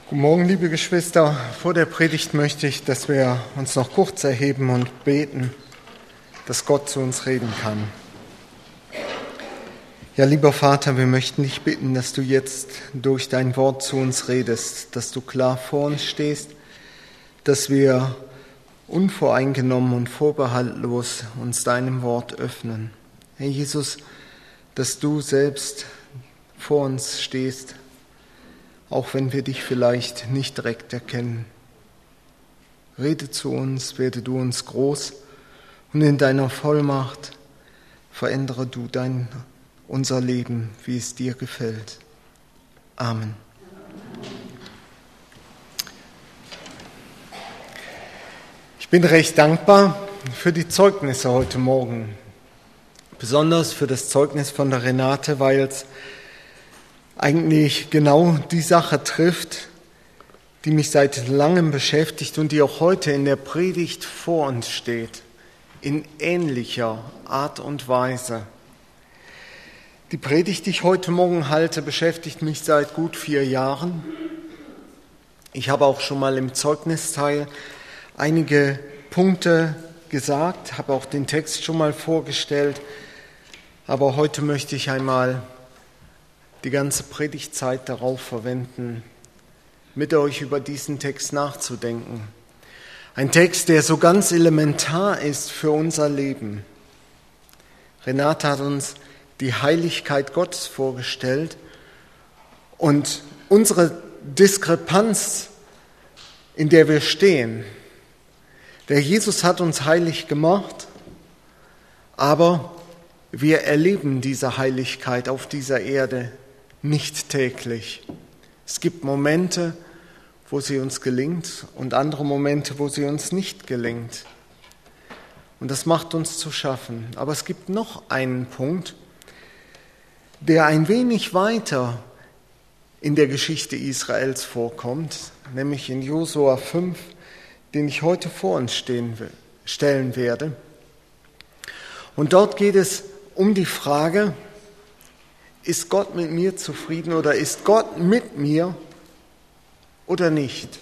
Guten Morgen, liebe Geschwister. Vor der Predigt möchte ich, dass wir uns noch kurz erheben und beten, dass Gott zu uns reden kann. Ja, lieber Vater, wir möchten dich bitten, dass du jetzt durch dein Wort zu uns redest, dass du klar vor uns stehst, dass wir unvoreingenommen und vorbehaltlos uns deinem Wort öffnen. Herr Jesus, dass du selbst vor uns stehst, auch wenn wir dich vielleicht nicht direkt erkennen. Rede zu uns, werde du uns groß und in deiner Vollmacht verändere du unser Leben, wie es dir gefällt. Amen. Ich bin recht dankbar für die Zeugnisse heute Morgen, besonders für das Zeugnis von der Renate, weil es eigentlich genau die Sache trifft, die mich seit langem beschäftigt und die auch heute in der Predigt vor uns steht, in ähnlicher Art und Weise. Die Predigt, die ich heute Morgen halte, beschäftigt mich seit gut 4 Jahren. Ich habe auch schon mal im Zeugnisteil einige Punkte gesagt, habe auch den Text schon mal vorgestellt, aber heute möchte ich einmal die ganze Predigtzeit darauf verwenden, mit euch über diesen Text nachzudenken. Ein Text, der so ganz elementar ist für unser Leben. Renate hat uns die Heiligkeit Gottes vorgestellt und unsere Diskrepanz, in der wir stehen. Der Jesus hat uns heilig gemacht, aber wir erleben diese Heiligkeit auf dieser Erde nicht täglich. Es gibt Momente, wo sie uns gelingt und andere Momente, wo sie uns nicht gelingt. Und das macht uns zu schaffen. Aber es gibt noch einen Punkt, der ein wenig weiter in der Geschichte Israels vorkommt, nämlich in Josua 5, den ich heute vor uns stellen werde. Und dort geht es um die Frage: Ist Gott mit mir zufrieden oder ist Gott mit mir oder nicht?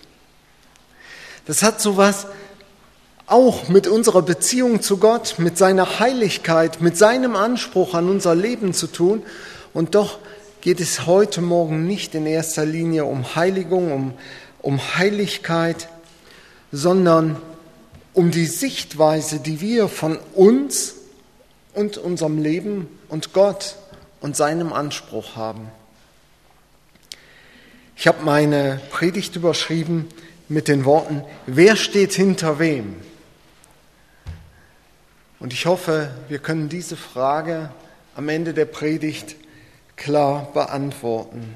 Das hat sowas auch mit unserer Beziehung zu Gott, mit seiner Heiligkeit, mit seinem Anspruch an unser Leben zu tun. Und doch geht es heute Morgen nicht in erster Linie um Heiligung, um Heiligkeit, sondern um die Sichtweise, die wir von uns und unserem Leben und Gott und seinem Anspruch haben. Ich habe meine Predigt überschrieben mit den Worten: Wer steht hinter wem? Und ich hoffe, wir können diese Frage am Ende der Predigt klar beantworten.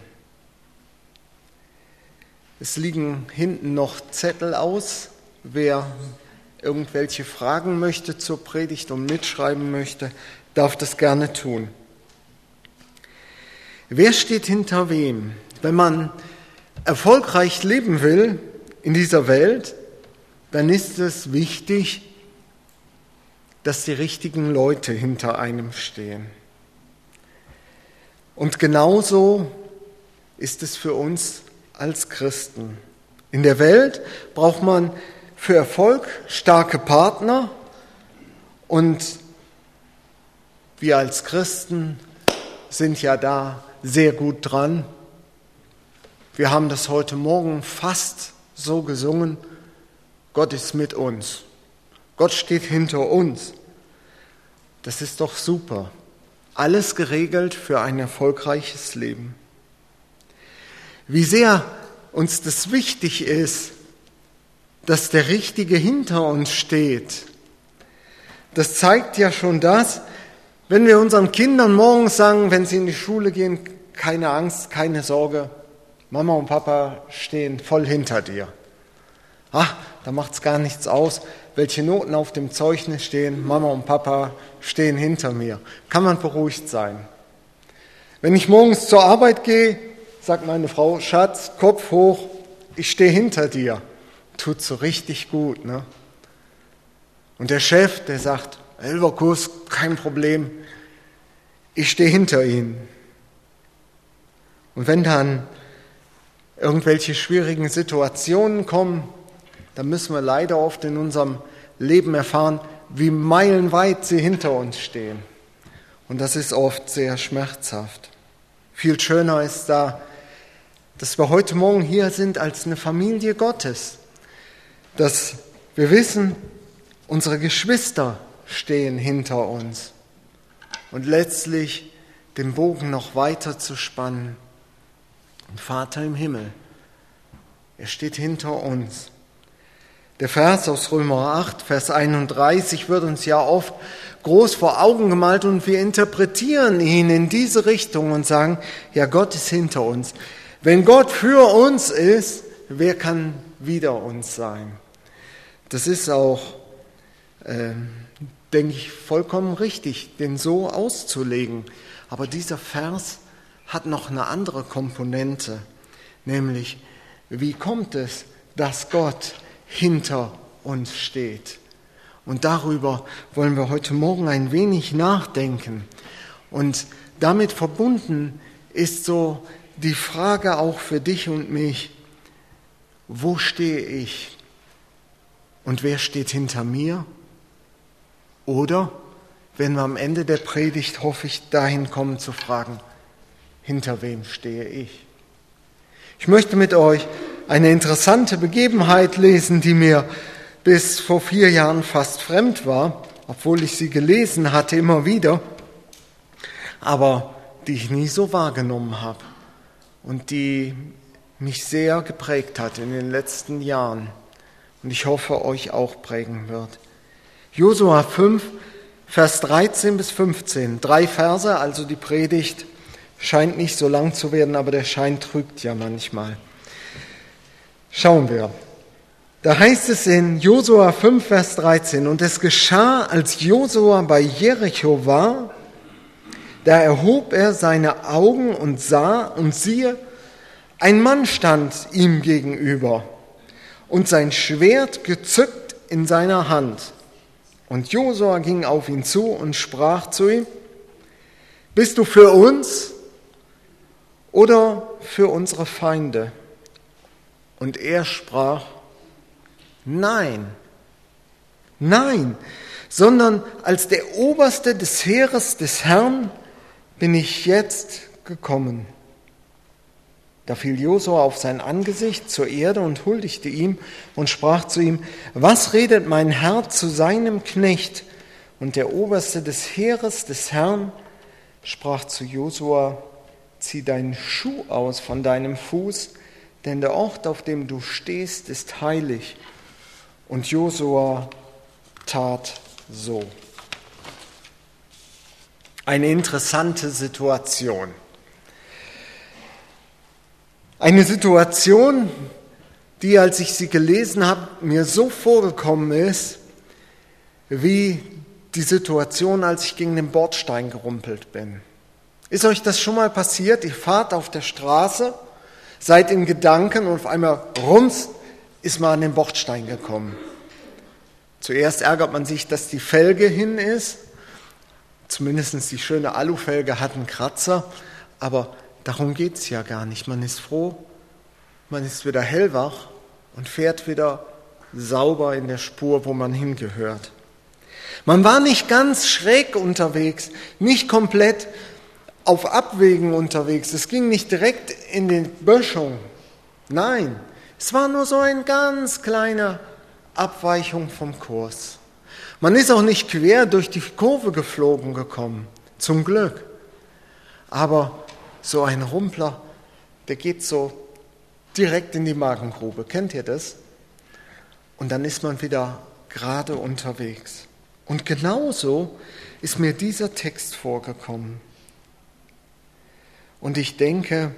Es liegen hinten noch Zettel aus. Wer irgendwelche Fragen möchte zur Predigt und mitschreiben möchte, darf das gerne tun. Wer steht hinter wem? Wenn man erfolgreich leben will in dieser Welt, dann ist es wichtig, dass die richtigen Leute hinter einem stehen. Und genauso ist es für uns als Christen. In der Welt braucht man für Erfolg starke Partner und wir als Christen sind ja da sehr gut dran. Wir haben das heute Morgen fast so gesungen: Gott ist mit uns. Gott steht hinter uns. Das ist doch super. Alles geregelt für ein erfolgreiches Leben. Wie sehr uns das wichtig ist, dass der Richtige hinter uns steht, das zeigt ja schon das, wenn wir unseren Kindern morgens sagen, wenn sie in die Schule gehen: Keine Angst, keine Sorge, Mama und Papa stehen voll hinter dir. Da macht es gar nichts aus, welche Noten auf dem Zeugnis stehen, Mama und Papa stehen hinter mir. Kann man beruhigt sein. Wenn ich morgens zur Arbeit gehe, sagt meine Frau: Schatz, Kopf hoch, ich stehe hinter dir. Tut so richtig gut, ne? Und der Chef, der sagt: Elverkurs, kein Problem, ich stehe hinter Ihnen. Und wenn dann irgendwelche schwierigen Situationen kommen, dann müssen wir leider oft in unserem Leben erfahren, wie meilenweit sie hinter uns stehen. Und das ist oft sehr schmerzhaft. Viel schöner ist da, dass wir heute Morgen hier sind als eine Familie Gottes. Dass wir wissen, unsere Geschwister stehen hinter uns. Und letztlich den Bogen noch weiter zu spannen. Und Vater im Himmel, er steht hinter uns. Der Vers aus Römer 8, Vers 31 wird uns ja oft groß vor Augen gemalt und wir interpretieren ihn in diese Richtung und sagen, ja, Gott ist hinter uns. Wenn Gott für uns ist, wer kann wider uns sein? Das ist auch, denke ich, vollkommen richtig, den so auszulegen. Aber dieser Vers hat noch eine andere Komponente, nämlich, wie kommt es, dass Gott hinter uns steht? Und darüber wollen wir heute Morgen ein wenig nachdenken. Und damit verbunden ist so die Frage auch für dich und mich, wo stehe ich? Und wer steht hinter mir? Oder, wenn wir am Ende der Predigt, hoffe ich, dahin kommen zu fragen, hinter wem stehe ich? Ich möchte mit euch eine interessante Begebenheit lesen, die mir bis vor 4 Jahren fast fremd war, obwohl ich sie gelesen hatte immer wieder, aber die ich nie so wahrgenommen habe und die mich sehr geprägt hat in den letzten Jahren und ich hoffe, euch auch prägen wird. Josua 5, Vers 13 bis 15, 3 Verse, also die Predigt scheint nicht so lang zu werden, aber der Schein trügt ja manchmal. Schauen wir. Da heißt es in Josua 5, Vers 13, und es geschah, als Josua bei Jericho war, da erhob er seine Augen und sah, und siehe, ein Mann stand ihm gegenüber und sein Schwert gezückt in seiner Hand. Und Josua ging auf ihn zu und sprach zu ihm, bist du für uns oder für unsere Feinde? Und er sprach, nein, sondern als der Oberste des Heeres des Herrn bin ich jetzt gekommen. Da fiel Josua auf sein Angesicht zur Erde und huldigte ihm und sprach zu ihm, was redet mein Herr zu seinem Knecht? Und der Oberste des Heeres des Herrn sprach zu Josua, zieh deinen Schuh aus von deinem Fuß, denn der Ort, auf dem du stehst, ist heilig. Und Josua tat so. Eine interessante Situation. Eine Situation, die, als ich sie gelesen habe, mir so vorgekommen ist, wie die Situation, als ich gegen den Bordstein gerumpelt bin. Ist euch das schon mal passiert? Ihr fahrt auf der Straße, seid in Gedanken und auf einmal rums ist man an den Bordstein gekommen. Zuerst ärgert man sich, dass die Felge hin ist. Zumindest die schöne Alufelge hat einen Kratzer, aber darum geht es ja gar nicht. Man ist froh, man ist wieder hellwach und fährt wieder sauber in der Spur, wo man hingehört. Man war nicht ganz schräg unterwegs, nicht komplett auf Abwägen unterwegs. Es ging nicht direkt in die Böschung. Nein, es war nur so eine ganz kleine Abweichung vom Kurs. Man ist auch nicht quer durch die Kurve geflogen gekommen, zum Glück. Aber so ein Rumpler, der geht so direkt in die Magengrube. Kennt ihr das? Und dann ist man wieder gerade unterwegs. Und genauso ist mir dieser Text vorgekommen. Und ich denke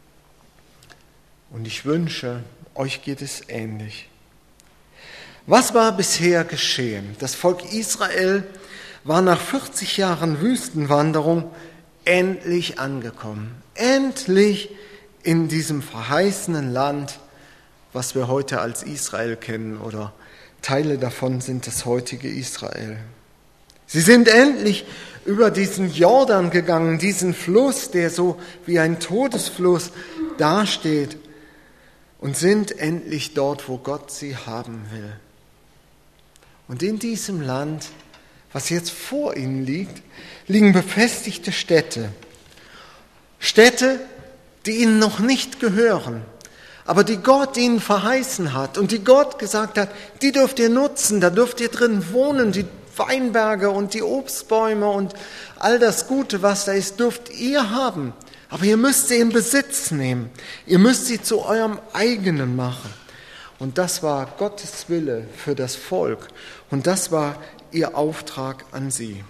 und ich wünsche, euch geht es ähnlich. Was war bisher geschehen? Das Volk Israel war nach 40 Jahren Wüstenwanderung endlich angekommen. Endlich in diesem verheißenen Land, was wir heute als Israel kennen, oder Teile davon sind das heutige Israel. Sie sind endlich über diesen Jordan gegangen, diesen Fluss, der so wie ein Todesfluss dasteht. und sind endlich dort, wo Gott sie haben will. Und in diesem Land, was jetzt vor ihnen liegt, liegen befestigte Städte. Städte, die ihnen noch nicht gehören, aber die Gott ihnen verheißen hat und die Gott gesagt hat, die dürft ihr nutzen, da dürft ihr drin wohnen, die Weinberge und die Obstbäume und all das Gute, was da ist, dürft ihr haben. Aber ihr müsst sie in Besitz nehmen. Ihr müsst sie zu eurem eigenen machen. Und das war Gottes Wille für das Volk. Und das war ihr Auftrag an sie.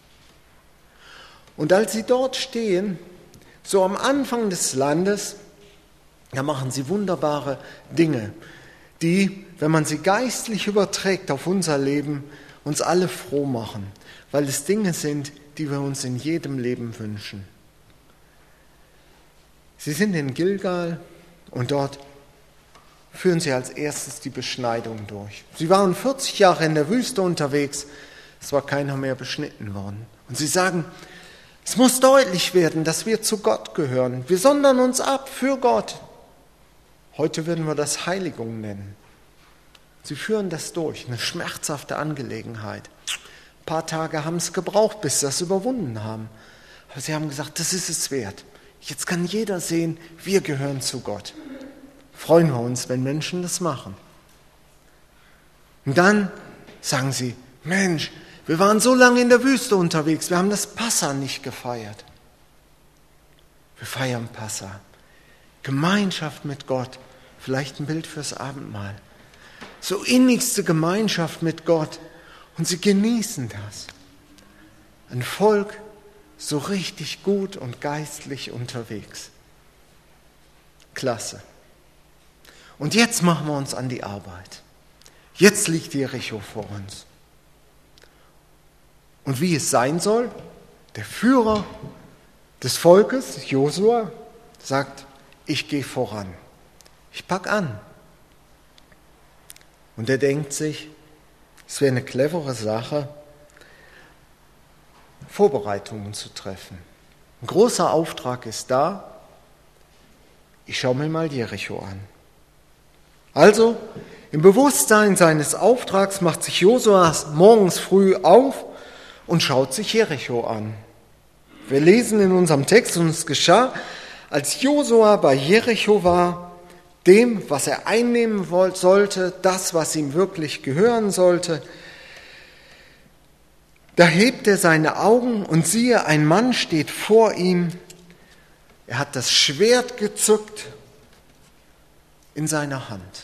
Und als sie dort stehen, so am Anfang des Landes, da machen sie wunderbare Dinge, die, wenn man sie geistlich überträgt auf unser Leben, uns alle froh machen, weil es Dinge sind, die wir uns in jedem Leben wünschen. Sie sind in Gilgal und dort führen sie als erstes die Beschneidung durch. Sie waren 40 Jahre in der Wüste unterwegs, es war keiner mehr beschnitten worden. Und sie sagen, es muss deutlich werden, dass wir zu Gott gehören. Wir sondern uns ab für Gott. Heute würden wir das Heiligung nennen. Sie führen das durch, eine schmerzhafte Angelegenheit. Ein paar Tage haben es gebraucht, bis sie das überwunden haben. Aber sie haben gesagt, das ist es wert. Jetzt kann jeder sehen, wir gehören zu Gott. Freuen wir uns, wenn Menschen das machen. Und dann sagen sie, Mensch, wir waren so lange in der Wüste unterwegs, wir haben das Passa nicht gefeiert. Wir feiern Passa. Gemeinschaft mit Gott, vielleicht ein Bild fürs Abendmahl. So innigste Gemeinschaft mit Gott und sie genießen das. Ein Volk so richtig gut und geistlich unterwegs. Klasse. Und jetzt machen wir uns an die Arbeit. Jetzt liegt Jericho vor uns. Und wie es sein soll, der Führer des Volkes, Josua, sagt, ich gehe voran. Ich pack an. Und er denkt sich, es wäre eine clevere Sache, Vorbereitungen zu treffen. Ein großer Auftrag ist da. Ich schaue mir mal Jericho an. Also, im Bewusstsein seines Auftrags macht sich Josua morgens früh auf und schaut sich Jericho an. Wir lesen in unserem Text, und es geschah, als Josua bei Jericho war, dem, was er einnehmen sollte, das, was ihm wirklich gehören sollte, da hebt er seine Augen und siehe, ein Mann steht vor ihm. Er hat das Schwert gezückt in seiner Hand.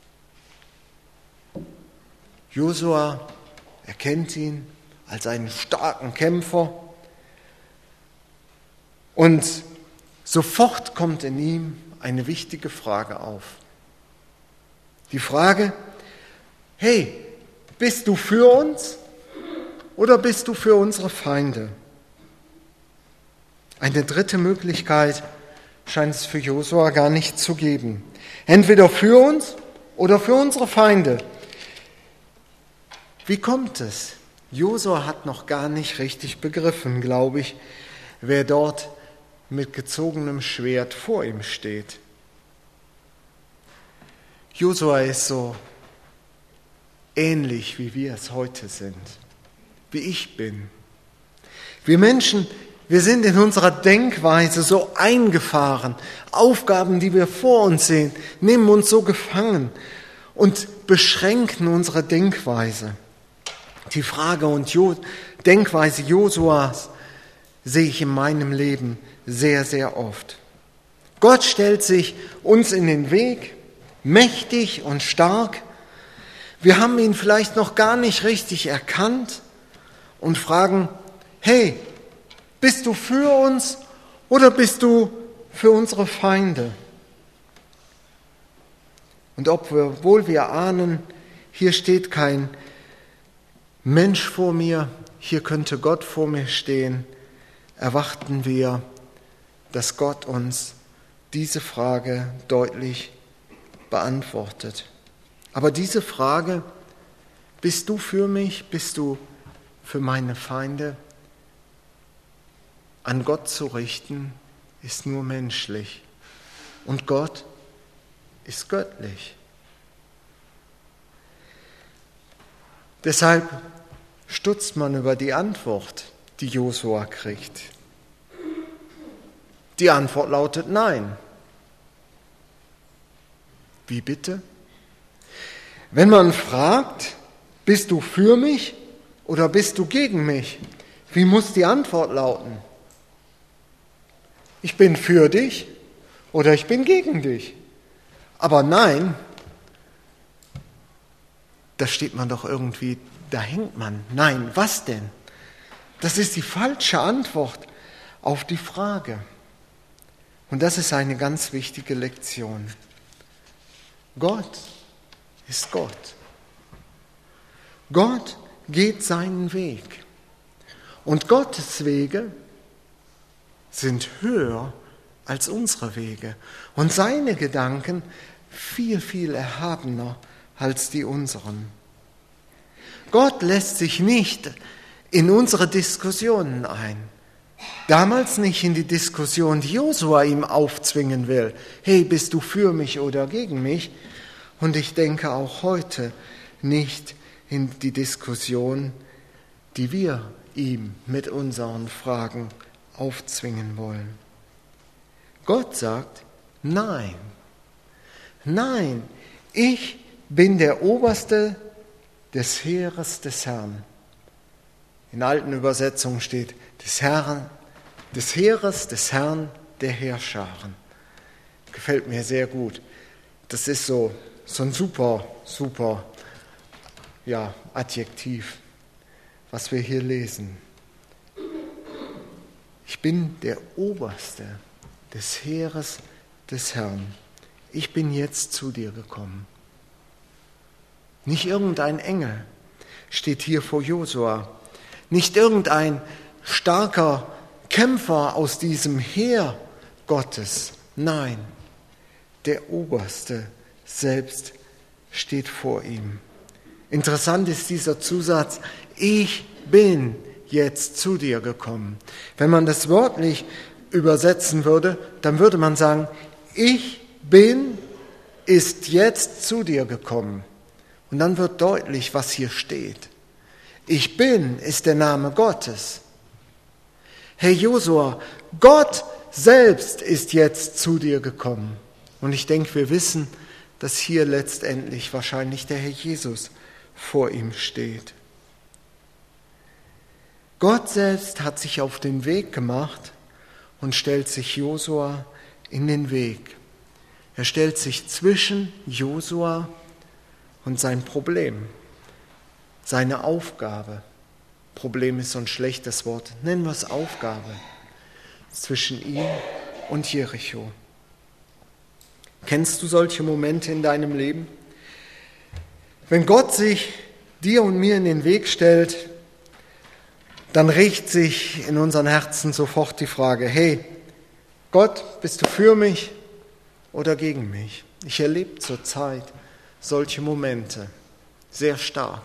Josua erkennt ihn als einen starken Kämpfer und sofort kommt in ihm eine wichtige Frage auf. Die Frage, hey, bist du für uns oder bist du für unsere Feinde? Eine dritte Möglichkeit scheint es für Josua gar nicht zu geben. Entweder für uns oder für unsere Feinde. Wie kommt es? Josua hat noch gar nicht richtig begriffen, glaube ich, wer dort mit gezogenem Schwert vor ihm steht. Josua ist so ähnlich, wie wir es heute sind, wie ich bin. Wir Menschen, wir sind in unserer Denkweise so eingefahren. Aufgaben, die wir vor uns sehen, nehmen uns so gefangen und beschränken unsere Denkweise. Die Frage und Denkweise Josuas sehe ich in meinem Leben sehr, sehr oft. Gott stellt sich uns in den Weg, mächtig und stark. Wir haben ihn vielleicht noch gar nicht richtig erkannt und fragen, hey, bist du für uns oder bist du für unsere Feinde? Und obwohl wir ahnen, hier steht kein Mensch vor mir, hier könnte Gott vor mir stehen, erwarten wir, dass Gott uns diese Frage deutlich beantwortet. Aber diese Frage, bist du für mich, bist du für meine Feinde, an Gott zu richten, ist nur menschlich. Und Gott ist göttlich. Deshalb stutzt man über die Antwort, die Josua kriegt. Die Antwort lautet nein. Wie bitte? Wenn man fragt, bist du für mich oder bist du gegen mich? Wie muss die Antwort lauten? Ich bin für dich oder ich bin gegen dich. Aber nein, da steht man doch irgendwie, da hängt man. Nein, was denn? Das ist die falsche Antwort auf die Frage. Und das ist eine ganz wichtige Lektion. Gott ist Gott. Gott geht seinen Weg. Und Gottes Wege sind höher als unsere Wege. Und seine Gedanken viel, viel erhabener als die unseren. Gott lässt sich nicht in unsere Diskussionen ein. Damals nicht in die Diskussion, die Josua ihm aufzwingen will. Hey, bist du für mich oder gegen mich? Und ich denke auch heute nicht in die Diskussion, die wir ihm mit unseren Fragen aufzwingen wollen. Gott sagt, nein, nein, ich bin der Oberste des Heeres des Herrn. In alten Übersetzungen steht, des Heeres des Herrn der Heerscharen. Gefällt mir sehr gut. Das ist so ein super Adjektiv, was wir hier lesen. Ich bin der Oberste des Heeres des Herrn. Ich bin jetzt zu dir gekommen. Nicht irgendein Engel steht hier vor Josua. Nicht irgendein starker Kämpfer aus diesem Heer Gottes. Nein, der Oberste selbst steht vor ihm. Interessant ist dieser Zusatz, ich bin jetzt zu dir gekommen. Wenn man das wörtlich übersetzen würde, dann würde man sagen, ich bin ist jetzt zu dir gekommen. Und dann wird deutlich, was hier steht. Ich bin ist der Name Gottes. Herr Josua, Gott selbst ist jetzt zu dir gekommen. Und ich denke, wir wissen, dass hier letztendlich wahrscheinlich der Herr Jesus vor ihm steht. Gott selbst hat sich auf den Weg gemacht und stellt sich Josua in den Weg. Er stellt sich zwischen Josua und sein Problem, seine Aufgabe. Problem ist so ein schlechtes Wort, nennen wir es Aufgabe, zwischen ihm und Jericho. Kennst du solche Momente in deinem Leben? Wenn Gott sich dir und mir in den Weg stellt, dann regt sich in unseren Herzen sofort die Frage, hey, Gott, bist du für mich oder gegen mich? Ich erlebe zurzeit solche Momente sehr stark.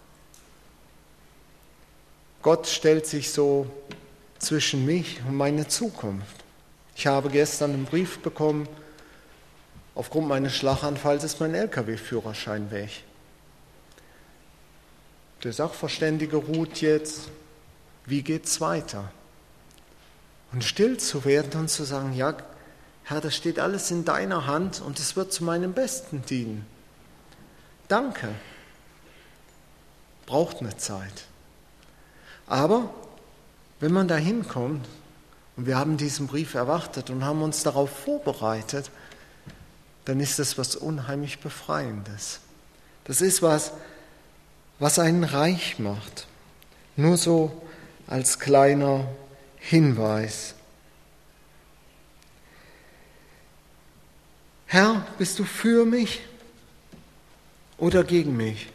Gott stellt sich so zwischen mich und meine Zukunft. Ich habe gestern einen Brief bekommen, aufgrund meines Schlaganfalls ist mein LKW-Führerschein weg. Der Sachverständige ruht jetzt, wie geht's weiter? Und still zu werden und zu sagen, ja, Herr, das steht alles in deiner Hand und es wird zu meinem Besten dienen. Danke. Braucht eine Zeit. Aber wenn man da hinkommt, und wir haben diesen Brief erwartet und haben uns darauf vorbereitet, dann ist das was unheimlich Befreiendes. Das ist was einen reich macht. Nur so als kleiner Hinweis. Herr, bist du für mich oder gegen mich?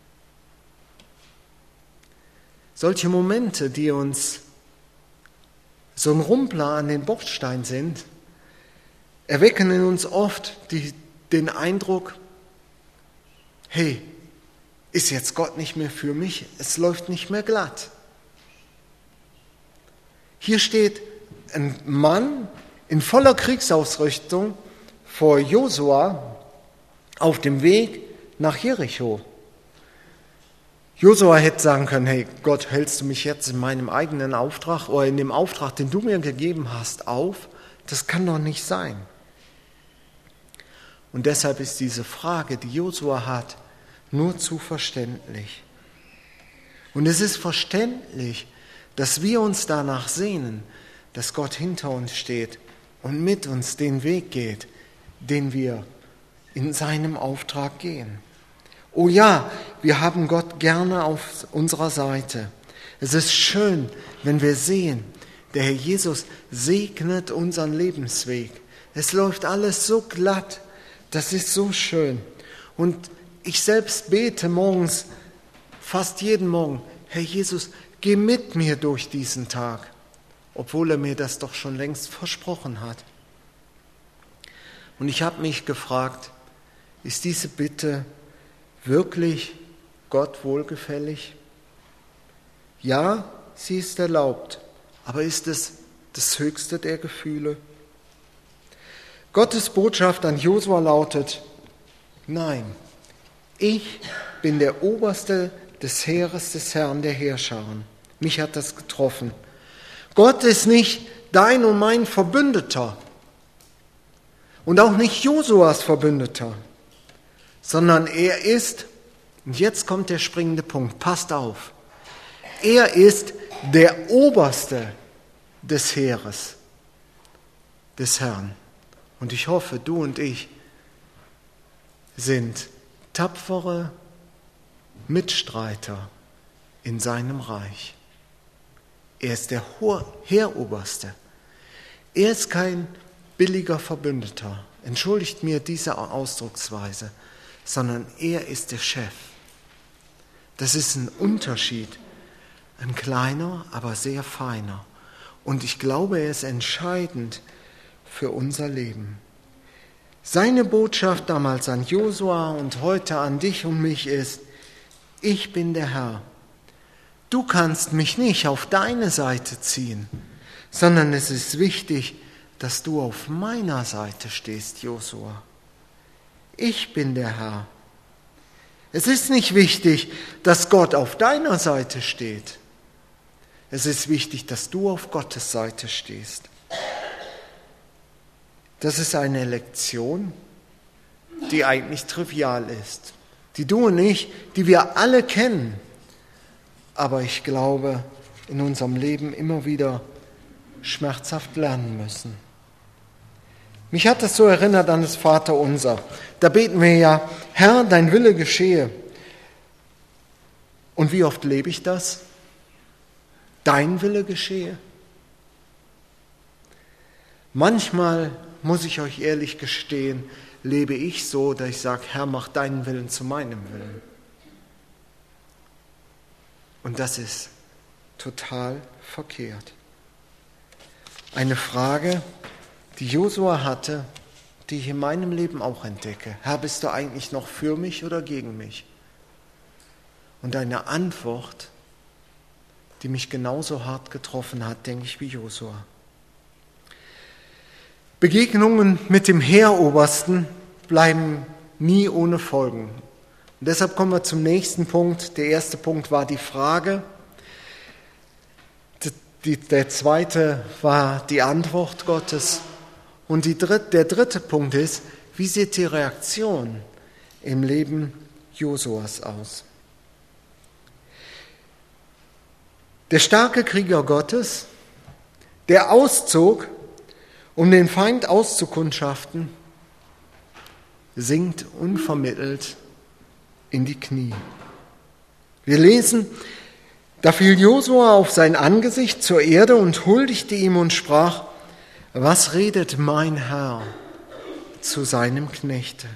Solche Momente, die uns so ein Rumpler an den Bordstein sind, erwecken in uns oft den Eindruck, hey, ist jetzt Gott nicht mehr für mich? Es läuft nicht mehr glatt. Hier steht ein Mann in voller Kriegsausrüstung vor Josua auf dem Weg nach Jericho. Josua hätte sagen können, hey Gott, hältst du mich jetzt in meinem eigenen Auftrag oder in dem Auftrag, den du mir gegeben hast, auf? Das kann doch nicht sein. Und deshalb ist diese Frage, die Josua hat, nur zu verständlich. Und es ist verständlich, dass wir uns danach sehnen, dass Gott hinter uns steht und mit uns den Weg geht, den wir in seinem Auftrag gehen. Oh ja, wir haben Gott gerne auf unserer Seite. Es ist schön, wenn wir sehen, der Herr Jesus segnet unseren Lebensweg. Es läuft alles so glatt, das ist so schön. Und ich selbst bete morgens, fast jeden Morgen, Herr Jesus, geh mit mir durch diesen Tag, obwohl er mir das doch schon längst versprochen hat. Und ich habe mich gefragt, ist diese Bitte wirklich Gott wohlgefällig? Ja, sie ist erlaubt, aber ist es das höchste der Gefühle? Gottes Botschaft an Josua lautet, nein, ich bin der Oberste des Heeres des Herrn der Heerscharen. Mich hat das getroffen. Gott ist nicht dein und mein Verbündeter und auch nicht Josuas Verbündeter, sondern er ist, und jetzt kommt der springende Punkt, passt auf, er ist der Oberste des Heeres des Herrn. Und ich hoffe, du und ich sind tapfere Mitstreiter in seinem Reich. Er ist der Heeroberste. Er ist kein billiger Verbündeter. Entschuldigt mir diese Ausdrucksweise, sondern er ist der Chef. Das ist ein Unterschied, ein kleiner, aber sehr feiner. Und ich glaube, er ist entscheidend für unser Leben. Seine Botschaft damals an Josua und heute an dich und mich ist, ich bin der Herr. Du kannst mich nicht auf deine Seite ziehen, sondern es ist wichtig, dass du auf meiner Seite stehst, Josua. Ich bin der Herr. Es ist nicht wichtig, dass Gott auf deiner Seite steht. Es ist wichtig, dass du auf Gottes Seite stehst. Das ist eine Lektion, die eigentlich trivial ist, die du und ich, die wir alle kennen, aber ich glaube, in unserem Leben immer wieder schmerzhaft lernen müssen. Mich hat das so erinnert an das Vaterunser. Da beten wir ja, Herr, dein Wille geschehe. Und wie oft lebe ich das? Dein Wille geschehe? Manchmal, muss ich euch ehrlich gestehen, lebe ich so, dass ich sage, Herr, mach deinen Willen zu meinem Willen. Und das ist total verkehrt. Eine Frage, die Josua hatte, die ich in meinem Leben auch entdecke. Herr, bist du eigentlich noch für mich oder gegen mich? Und eine Antwort, die mich genauso hart getroffen hat, denke ich, wie Josua. Begegnungen mit dem Heerobersten bleiben nie ohne Folgen. Und deshalb kommen wir zum nächsten Punkt. Der erste Punkt war die Frage. Der zweite war die Antwort Gottes. Und der dritte Punkt ist, wie sieht die Reaktion im Leben Josuas aus? Der starke Krieger Gottes, der auszog, um den Feind auszukundschaften, sinkt unvermittelt in die Knie. Wir lesen, da fiel Josua auf sein Angesicht zur Erde und huldigte ihm und sprach, was redet mein Herr zu seinem Knechte?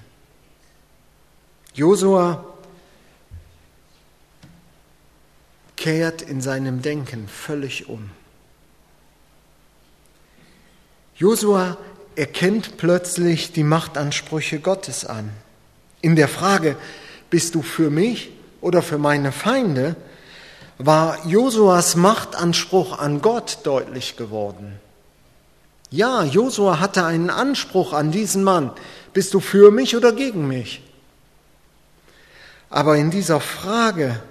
Josua kehrt in seinem Denken völlig um. Josua erkennt plötzlich die Machtansprüche Gottes an. In der Frage, bist du für mich oder für meine Feinde, war Josuas Machtanspruch an Gott deutlich geworden. Ja, Josua hatte einen Anspruch an diesen Mann. Bist du für mich oder gegen mich? Aber in dieser Frage,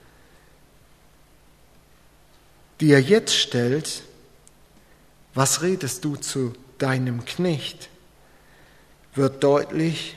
die er jetzt stellt, was redest du zu deinem Knecht, wird deutlich,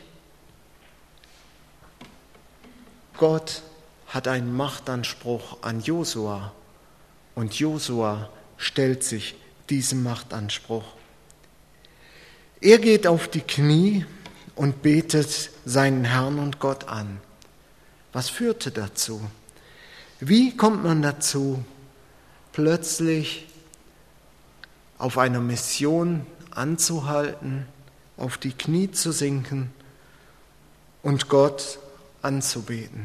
Gott hat einen Machtanspruch an Josua und Josua stellt sich diesem Machtanspruch. Er geht auf die Knie und betet seinen Herrn und Gott an. Was führte dazu? Wie kommt man dazu, plötzlich auf einer Mission anzuhalten, auf die Knie zu sinken und Gott anzubeten?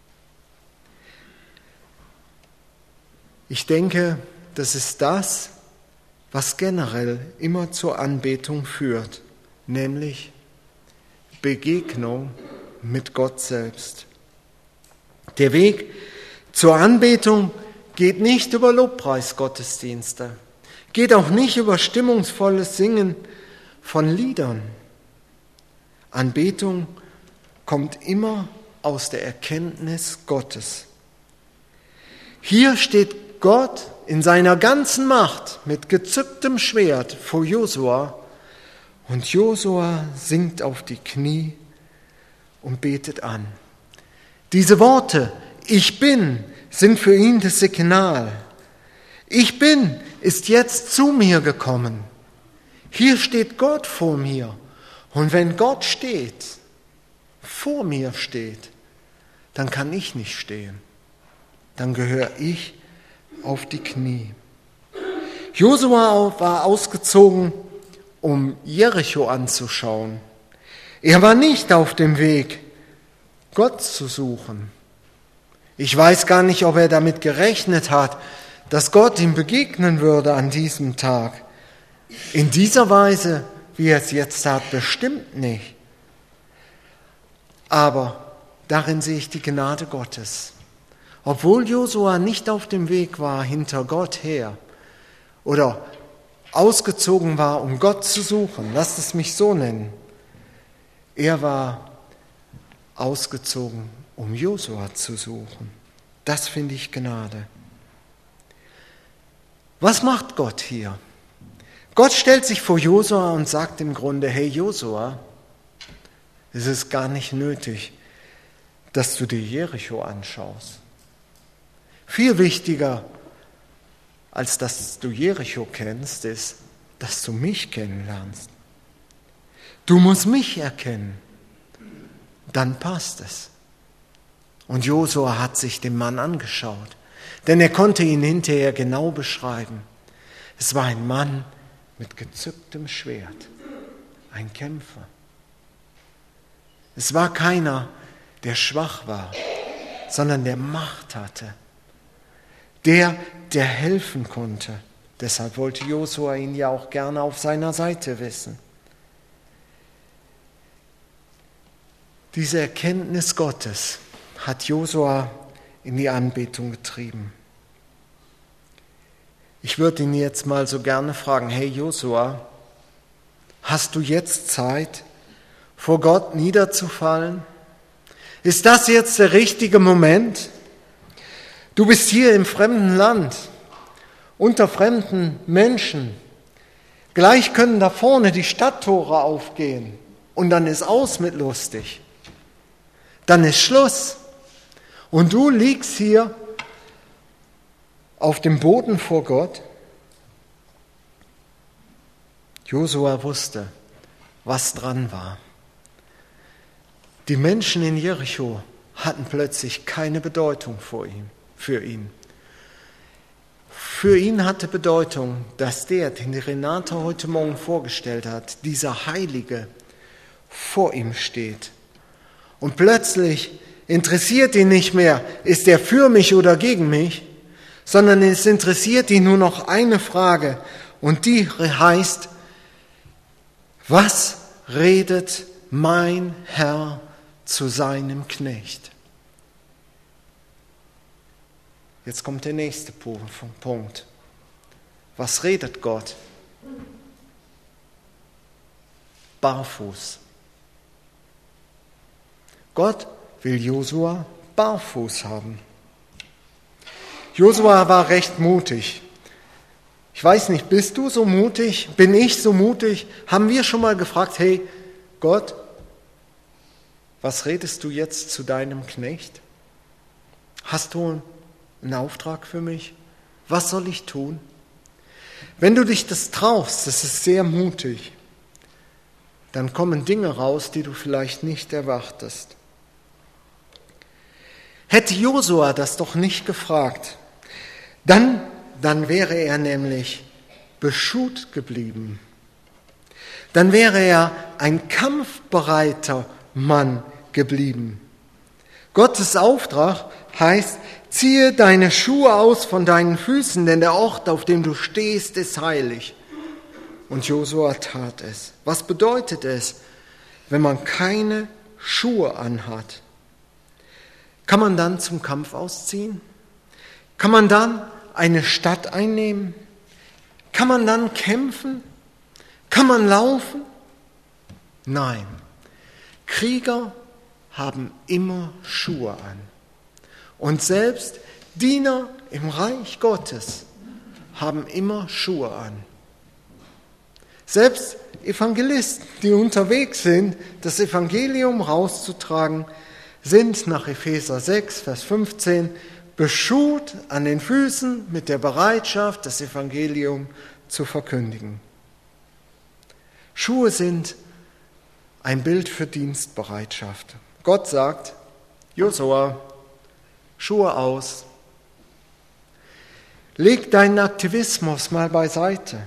Ich denke, das ist das, was generell immer zur Anbetung führt, nämlich Begegnung mit Gott selbst. Der Weg zur Anbetung geht nicht über Lobpreisgottesdienste, geht auch nicht über stimmungsvolles Singen von Liedern. Anbetung kommt immer aus der Erkenntnis Gottes. Hier steht Gott in seiner ganzen Macht mit gezücktem Schwert vor Josua und Josua sinkt auf die Knie und betet an. Diese Worte, ich bin, sind für ihn das Signal. Ich bin ist jetzt zu mir gekommen. Hier steht Gott vor mir. Und wenn Gott steht, vor mir steht, dann kann ich nicht stehen. Dann gehöre ich auf die Knie. Josua war ausgezogen, um Jericho anzuschauen. Er war nicht auf dem Weg, Gott zu suchen. Ich weiß gar nicht, ob er damit gerechnet hat, dass Gott ihm begegnen würde an diesem Tag. In dieser Weise, wie er es jetzt tat, bestimmt nicht. Aber darin sehe ich die Gnade Gottes. Obwohl Josua nicht auf dem Weg war hinter Gott her oder ausgezogen war, um Gott zu suchen, lasst es mich so nennen, er war ausgezogen, um Josua zu suchen. Das finde ich Gnade. Was macht Gott hier? Gott stellt sich vor Josua und sagt im Grunde, hey Josua, es ist gar nicht nötig, dass du dir Jericho anschaust. Viel wichtiger, als dass du Jericho kennst, ist, dass du mich kennenlernst. Du musst mich erkennen, dann passt es. Und Josua hat sich den Mann angeschaut, denn er konnte ihn hinterher genau beschreiben. Es war ein Mann mit gezücktem Schwert, ein Kämpfer. Es war keiner, der schwach war, sondern der Macht hatte. Der helfen konnte. Deshalb wollte Josua ihn ja auch gerne auf seiner Seite wissen. Diese Erkenntnis Gottes hat Josua in die Anbetung getrieben. Ich würde ihn jetzt mal so gerne fragen, hey Josua, hast du jetzt Zeit, vor Gott niederzufallen? Ist das jetzt der richtige Moment? Du bist hier im fremden Land, unter fremden Menschen. Gleich können da vorne die Stadttore aufgehen und dann ist aus mit lustig. Dann ist Schluss. Und du liegst hier auf dem Boden vor Gott. Josua wusste, was dran war. Die Menschen in Jericho hatten plötzlich keine Bedeutung für ihn. Für ihn hatte Bedeutung, dass der, den die Renate heute Morgen vorgestellt hat, dieser Heilige vor ihm steht. Und plötzlich interessiert ihn nicht mehr, ist er für mich oder gegen mich, sondern es interessiert ihn nur noch eine Frage und die heißt, was redet mein Herr zu seinem Knecht? Jetzt kommt der nächste Punkt. Was redet Gott? Barfuß. Gott will Josua barfuß haben. Josua war recht mutig. Ich weiß nicht, bist du so mutig? Bin ich so mutig? Haben wir schon mal gefragt, hey Gott, was redest du jetzt zu deinem Knecht? Hast du einen Auftrag für mich? Was soll ich tun? Wenn du dich das traust, das ist sehr mutig, dann kommen Dinge raus, die du vielleicht nicht erwartest. Hätte Josua das doch nicht gefragt, dann wäre er nämlich beschut geblieben. Dann wäre er ein kampfbereiter Mann geblieben. Gottes Auftrag heißt, ziehe deine Schuhe aus von deinen Füßen, denn der Ort, auf dem du stehst, ist heilig. Und Josua tat es. Was bedeutet es, wenn man keine Schuhe anhat? Kann man dann zum Kampf ausziehen? Kann man dann eine Stadt einnehmen? Kann man dann kämpfen? Kann man laufen? Nein. Krieger haben immer Schuhe an. Und selbst Diener im Reich Gottes haben immer Schuhe an. Selbst Evangelisten, die unterwegs sind, das Evangelium rauszutragen, sind nach Epheser 6, Vers 15 beschut an den Füßen mit der Bereitschaft, das Evangelium zu verkündigen. Schuhe sind ein Bild für Dienstbereitschaft. Gott sagt, Josua, Schuhe aus. Leg deinen Aktivismus mal beiseite.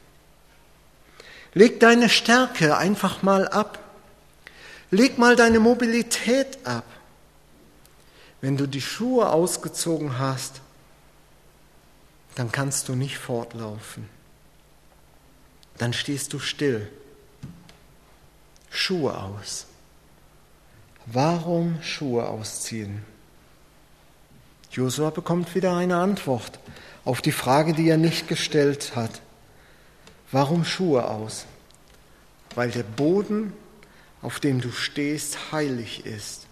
Leg deine Stärke einfach mal ab. Leg mal deine Mobilität ab. Wenn du die Schuhe ausgezogen hast, dann kannst du nicht fortlaufen. Dann stehst du still. Schuhe aus. Warum Schuhe ausziehen? Josua bekommt wieder eine Antwort auf die Frage, die er nicht gestellt hat. Warum Schuhe aus? Weil der Boden, auf dem du stehst, heilig ist.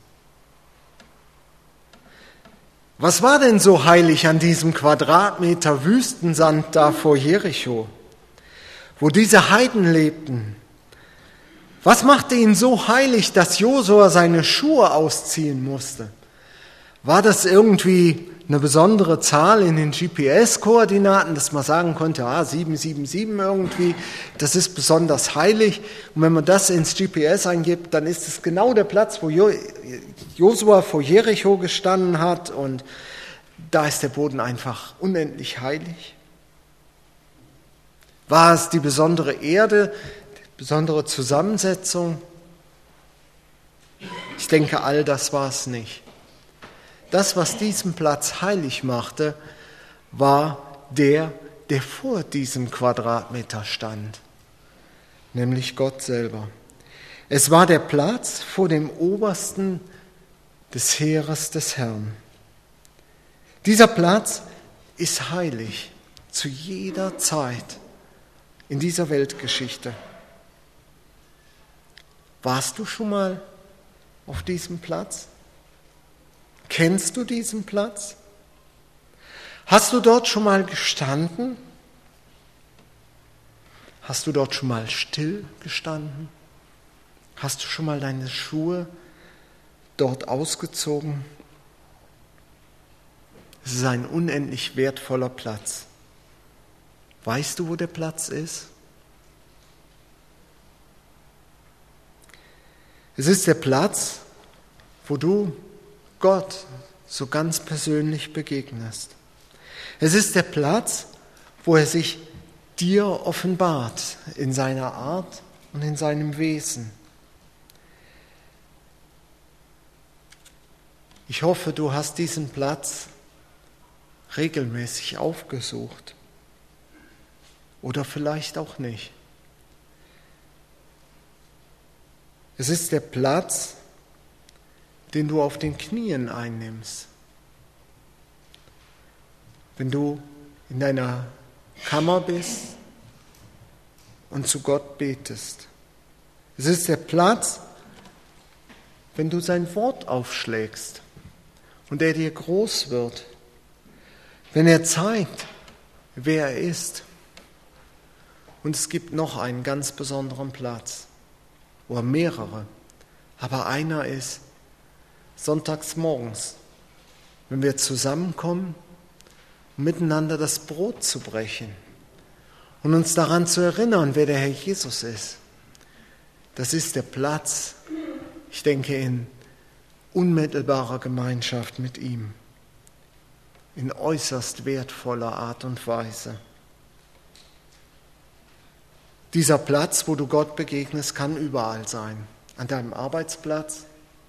Was war denn so heilig an diesem Quadratmeter Wüstensand da vor Jericho, wo diese Heiden lebten? Was machte ihn so heilig, dass Josua seine Schuhe ausziehen musste? War das irgendwie eine besondere Zahl in den GPS-Koordinaten, dass man sagen konnte, 777 irgendwie, das ist besonders heilig. Und wenn man das ins GPS eingibt, dann ist es genau der Platz, wo Josua vor Jericho gestanden hat und da ist der Boden einfach unendlich heilig. War es die besondere Erde, die besondere Zusammensetzung? Ich denke, all das war es nicht. Das, was diesen Platz heilig machte, war der vor diesem Quadratmeter stand, nämlich Gott selber. Es war der Platz vor dem Obersten des Heeres des Herrn. Dieser Platz ist heilig zu jeder Zeit in dieser Weltgeschichte. Warst du schon mal auf diesem Platz? Kennst du diesen Platz? Hast du dort schon mal gestanden? Hast du dort schon mal still gestanden? Hast du schon mal deine Schuhe dort ausgezogen? Es ist ein unendlich wertvoller Platz. Weißt du, wo der Platz ist? Es ist der Platz, wo du Gott so ganz persönlich begegnest. Es ist der Platz, wo er sich dir offenbart in seiner Art und in seinem Wesen. Ich hoffe, du hast diesen Platz regelmäßig aufgesucht. Oder vielleicht auch nicht. Es ist der Platz, den du auf den Knien einnimmst. Wenn du in deiner Kammer bist und zu Gott betest. Es ist der Platz, wenn du sein Wort aufschlägst und er dir groß wird, wenn er zeigt, wer er ist. Und es gibt noch einen ganz besonderen Platz, oder mehrere, aber einer ist sonntags morgens, wenn wir zusammenkommen, um miteinander das Brot zu brechen und uns daran zu erinnern, wer der Herr Jesus ist. Das ist der Platz, ich denke, in unmittelbarer Gemeinschaft mit ihm, in äußerst wertvoller Art und Weise. Dieser Platz, wo du Gott begegnest, kann überall sein. An deinem Arbeitsplatz,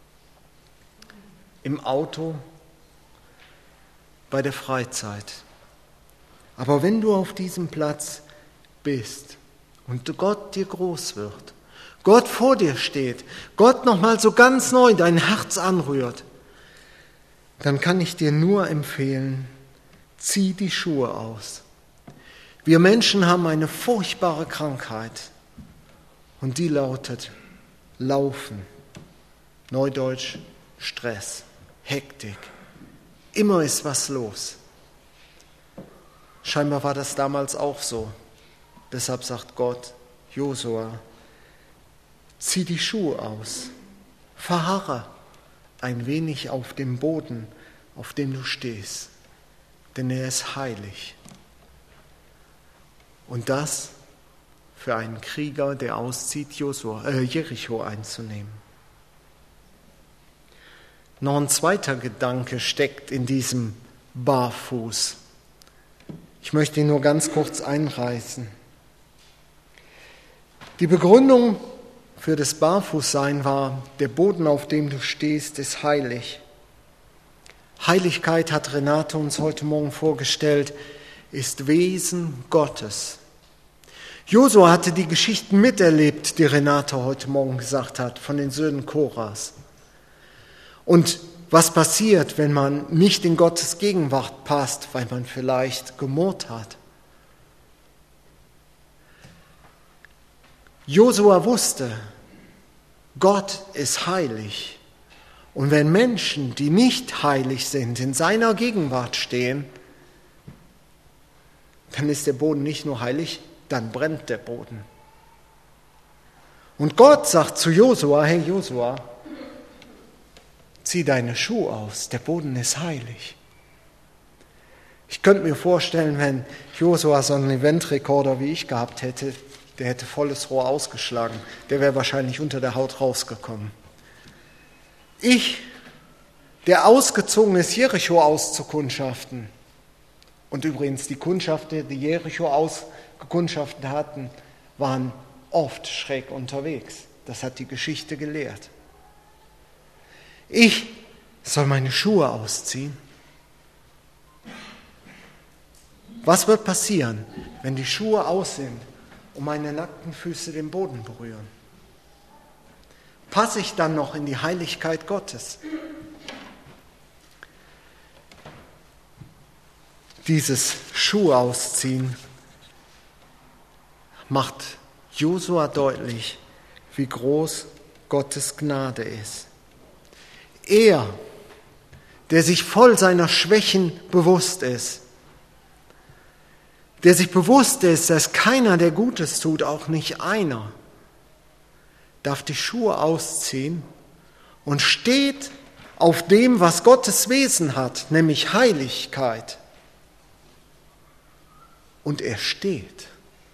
im Auto, bei der Freizeit. Aber wenn du auf diesem Platz bist und Gott dir groß wird, Gott vor dir steht, Gott nochmal so ganz neu dein Herz anrührt, dann kann ich dir nur empfehlen, zieh die Schuhe aus. Wir Menschen haben eine furchtbare Krankheit und die lautet Laufen, Neudeutsch Stress, Hektik. Immer ist was los. Scheinbar war das damals auch so. Deshalb sagt Gott, Josua, zieh die Schuhe aus, verharre ein wenig auf dem Boden, auf dem du stehst, denn er ist heilig. Und das für einen Krieger, der auszieht, Jericho einzunehmen. Noch ein zweiter Gedanke steckt in diesem Barfuß. Ich möchte ihn nur ganz kurz einreißen. Die Begründung für das Barfußsein war, der Boden, auf dem du stehst, ist heilig. Heiligkeit, hat Renate uns heute Morgen vorgestellt, ist Wesen Gottes. Josua hatte die Geschichten miterlebt, die Renate heute Morgen gesagt hat, von den Söhnen Koras. Und was passiert, wenn man nicht in Gottes Gegenwart passt, weil man vielleicht gemurrt hat? Josua wusste, Gott ist heilig. Und wenn Menschen, die nicht heilig sind, in seiner Gegenwart stehen, dann ist der Boden nicht nur heilig, dann brennt der Boden. Und Gott sagt zu Josua, hey Josua, zieh deine Schuhe aus, der Boden ist heilig. Ich könnte mir vorstellen, wenn Josua so einen Eventrekorder wie ich gehabt hätte, der hätte volles Rohr ausgeschlagen, der wäre wahrscheinlich unter der Haut rausgekommen. Ich, der ausgezogen ist, Jericho auszukundschaften, und übrigens die Kundschafter, die Jericho ausgekundschaftet hatten, waren oft schräg unterwegs. Das hat die Geschichte gelehrt. Ich soll meine Schuhe ausziehen. Was wird passieren, wenn die Schuhe aus sind und meine nackten Füße den Boden berühren? Passe ich dann noch in die Heiligkeit Gottes? Dieses Schuhe ausziehen macht Josua deutlich, wie groß Gottes Gnade ist. Er, der sich voll seiner Schwächen bewusst ist, der sich bewusst ist, dass keiner, der Gutes tut, auch nicht einer, darf die Schuhe ausziehen und steht auf dem, was Gottes Wesen hat, nämlich Heiligkeit. Und er steht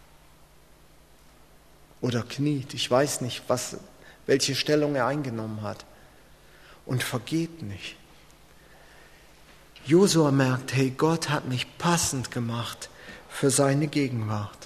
oder kniet, ich weiß nicht, welche Stellung er eingenommen hat, und vergeht nicht. Josua merkt, hey, Gott hat mich passend gemacht für seine Gegenwart.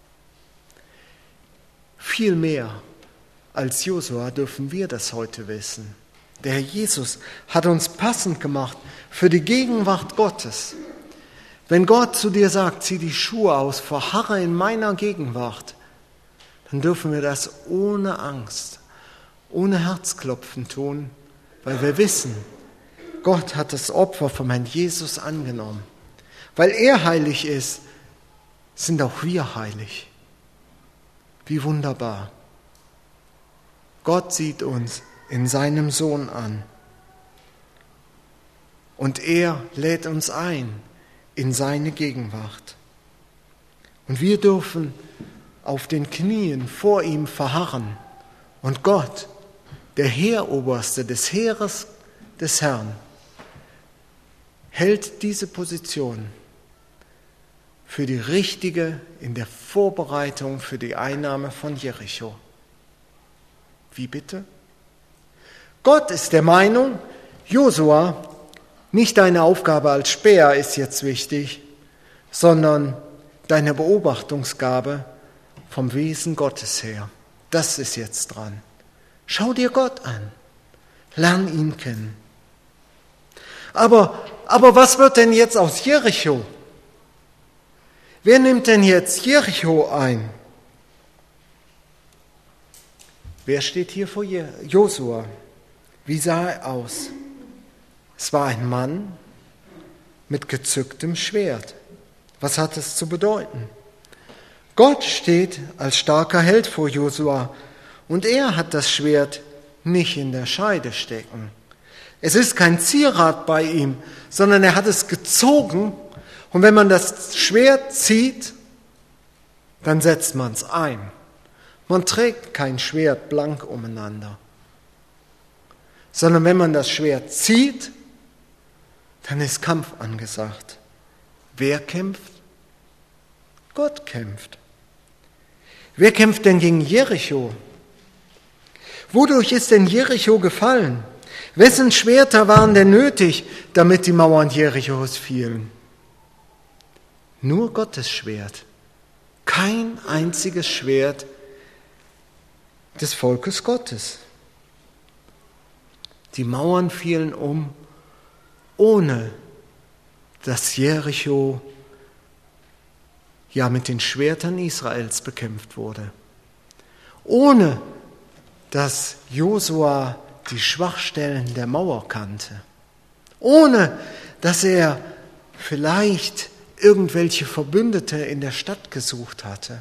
Viel mehr als Josua dürfen wir das heute wissen. Der Herr Jesus hat uns passend gemacht für die Gegenwart Gottes. Wenn Gott zu dir sagt, zieh die Schuhe aus, verharre in meiner Gegenwart, dann dürfen wir das ohne Angst, ohne Herzklopfen tun, weil wir wissen, Gott hat das Opfer vom Herrn Jesus angenommen. Weil er heilig ist, sind auch wir heilig. Wie wunderbar. Gott sieht uns in seinem Sohn an. Und er lädt uns ein in seine Gegenwart. Und wir dürfen auf den Knien vor ihm verharren. Und Gott, der Heeroberste des Heeres des Herrn, hält diese Position für die richtige in der Vorbereitung für die Einnahme von Jericho. Wie bitte? Gott ist der Meinung, Josua, nicht deine Aufgabe als Späher ist jetzt wichtig, sondern deine Beobachtungsgabe vom Wesen Gottes her. Das ist jetzt dran. Schau dir Gott an. Lern ihn kennen. Aber was wird denn jetzt aus Jericho? Wer nimmt denn jetzt Jericho ein? Wer steht hier vor Josua? Wie sah er aus? Es war ein Mann mit gezücktem Schwert. Was hat es zu bedeuten? Gott steht als starker Held vor Josua und er hat das Schwert nicht in der Scheide stecken. Es ist kein Zierat bei ihm, sondern er hat es gezogen und wenn man das Schwert zieht, dann setzt man es ein. Man trägt kein Schwert blank umeinander, sondern wenn man das Schwert zieht, dann ist Kampf angesagt. Wer kämpft? Gott kämpft. Wer kämpft denn gegen Jericho? Wodurch ist denn Jericho gefallen? Wessen Schwerter waren denn nötig, damit die Mauern Jerichos fielen? Nur Gottes Schwert. Kein einziges Schwert des Volkes Gottes. Die Mauern fielen um, ohne dass Jericho ja mit den Schwertern Israels bekämpft wurde. Ohne dass Josua die Schwachstellen der Mauer kannte. Ohne dass er vielleicht irgendwelche Verbündete in der Stadt gesucht hatte.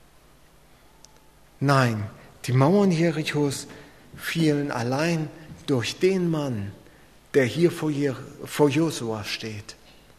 Nein, die Mauern Jerichos fielen allein durch den Mann, der hier vor Josua steht.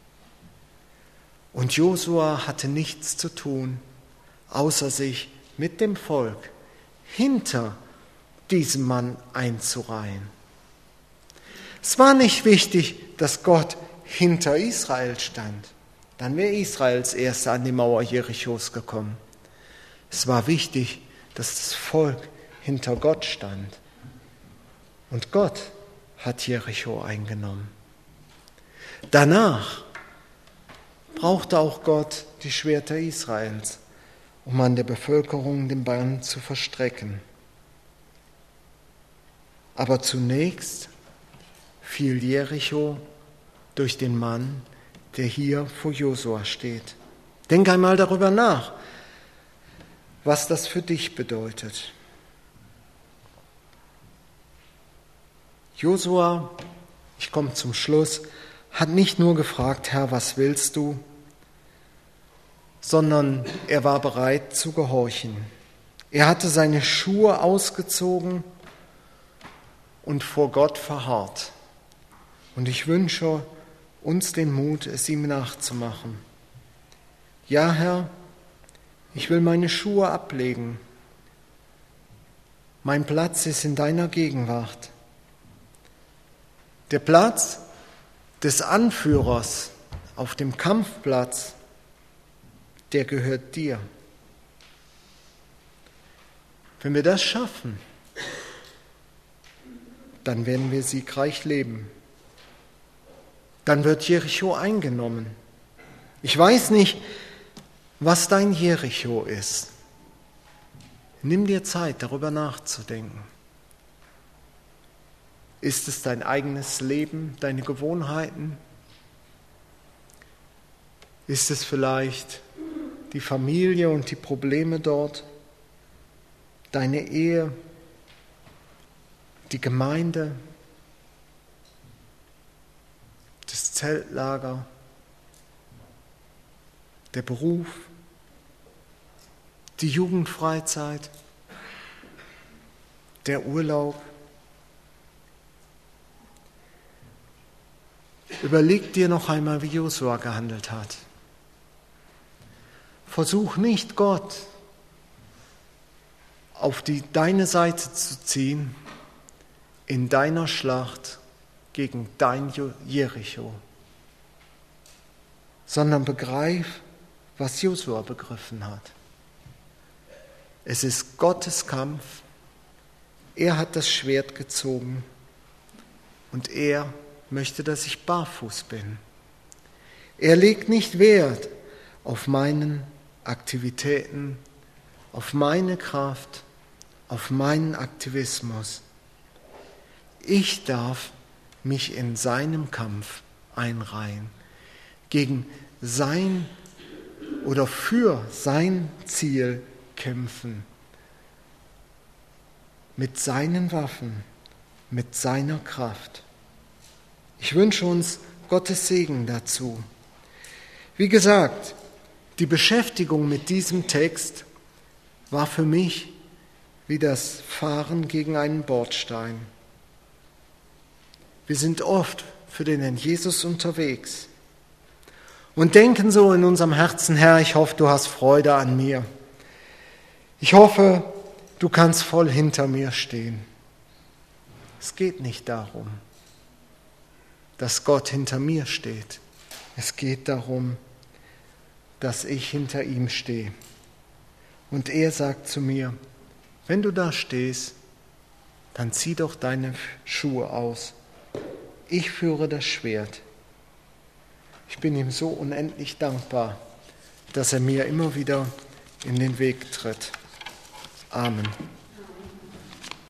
Und Josua hatte nichts zu tun, außer sich mit dem Volk hinter diesem Mann einzureihen. Es war nicht wichtig, dass Gott hinter Israel stand. Dann wäre Israel als Erster an die Mauer Jerichos gekommen. Es war wichtig, dass das Volk hinter Gott stand. Und Gott hat Jericho eingenommen. Danach brauchte auch Gott die Schwerter Israels, um an der Bevölkerung den Bann zu verstrecken. Aber zunächst fiel Jericho durch den Mann, der hier vor Josua steht. Denk einmal darüber nach, was das für dich bedeutet. Josua, ich komme zum Schluss, hat nicht nur gefragt, Herr, was willst du, sondern er war bereit zu gehorchen. Er hatte seine Schuhe ausgezogen und vor Gott verharrt. Und ich wünsche uns den Mut, es ihm nachzumachen. Ja, Herr, ich will meine Schuhe ablegen. Mein Platz ist in deiner Gegenwart. Der Platz des Anführers auf dem Kampfplatz, der gehört dir. Wenn wir das schaffen, dann werden wir siegreich leben. Dann wird Jericho eingenommen. Ich weiß nicht, was dein Jericho ist. Nimm dir Zeit, darüber nachzudenken. Ist es dein eigenes Leben, deine Gewohnheiten? Ist es vielleicht die Familie und die Probleme dort? Deine Ehe? Die Gemeinde? Das Zeltlager? Der Beruf? Die Jugendfreizeit? Der Urlaub? Überleg dir noch einmal, wie Josua gehandelt hat. Versuch nicht, Gott auf deine Seite zu ziehen in deiner Schlacht gegen dein Jericho, sondern begreif, was Josua begriffen hat. Es ist Gottes Kampf, er hat das Schwert gezogen und er möchte, dass ich barfuß bin. Er legt nicht Wert auf meinen Aktivitäten, auf meine Kraft, auf meinen Aktivismus. Ich darf mich in seinem Kampf einreihen, gegen sein oder für sein Ziel kämpfen, mit seinen Waffen, mit seiner Kraft. Ich wünsche uns Gottes Segen dazu. Wie gesagt, die Beschäftigung mit diesem Text war für mich wie das Fahren gegen einen Bordstein. Wir sind oft für den Herrn Jesus unterwegs und denken so in unserem Herzen: Herr, ich hoffe, du hast Freude an mir. Ich hoffe, du kannst voll hinter mir stehen. Es geht nicht darum, dass Gott hinter mir steht. Es geht darum, dass ich hinter ihm stehe. Und er sagt zu mir: Wenn du da stehst, dann zieh doch deine Schuhe aus. Ich führe das Schwert. Ich bin ihm so unendlich dankbar, dass er mir immer wieder in den Weg tritt. Amen.